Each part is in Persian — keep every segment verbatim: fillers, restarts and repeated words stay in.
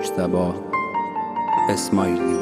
مجتبی اسماعیلی.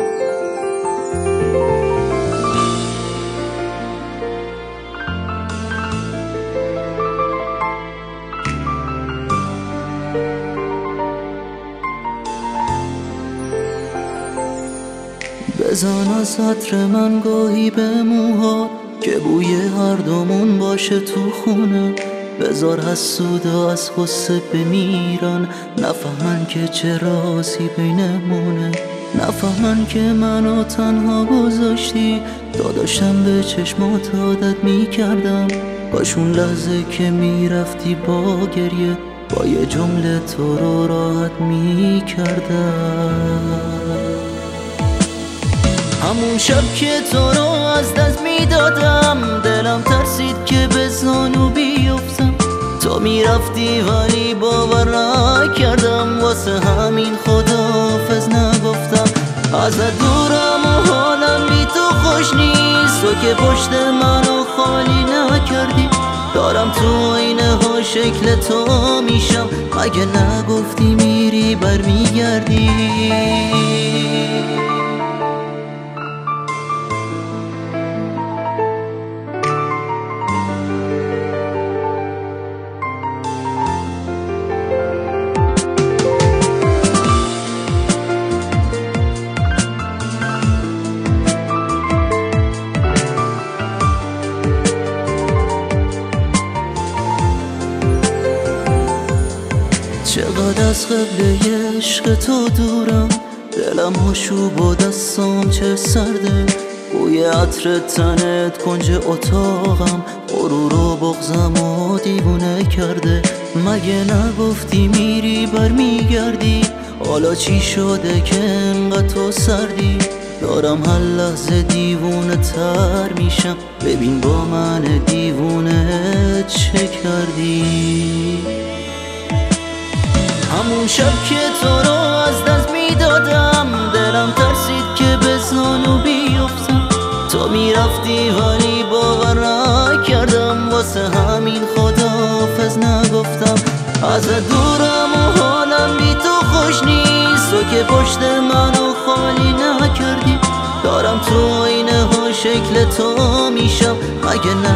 بزن از عطر من گاهی به موها که بوی هر دومون باشه تو خونه. بذار حسودا از غصه بمیرن، نفهمن که چه رازی بینمونه. نفهمن که منو تنها گذاشتی، داداشم به چشمات عادت میکردم. کاشون لحظه که میرفتی با گریه، با یه جمله تو رو راحت میکردم. همون شب که تو رو از دست میدادم، دلم ترسید که به زانو بیفتم. تو میرفتی ولی باور نکردم، واسه همین خداحافظ نگفتم. ازت دورم و حالم بی تو خوش نیست، تو که پشت منو خالی نکردی. دارم تو آینه ها شکل تو میشم، مگه نگفتی میری برمیگردی؟ چقدر از قبله عشق تو دورم، دلم هاشوب و دستام چه سرده. بوی عطر تنت کنج اتاقم، غرور و بغضم و دیوونه کرده. مگه نگفتی میری برمیگردی؟ حالا چی شده که انقدر تو سردی؟ دارم هر لحظه دیوونه تر میشم، ببین با من دیوونه چه کردی؟ همون شب که تو رو از دست میدادم، دلم ترسید که به زانو بیفتم. تو میرفتی ولی باور نکردم، واسه همین خداحافظ نگفتم. ازت دورم و حالم بی تو خوش نیست، تو که پشت منو خالی نکردی. دارم تو آینه ها شکل تو میشم، مگه نه